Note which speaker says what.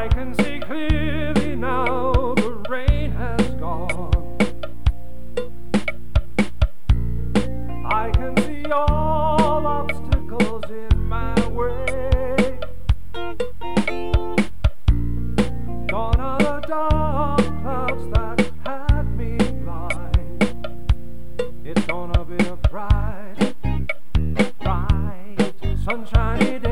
Speaker 1: I can see clearly now, the rain has gone. I can see all obstacles in my way. Gone are the dark clouds that had me blind. It's gonna be a bright, bright, sunshiny day.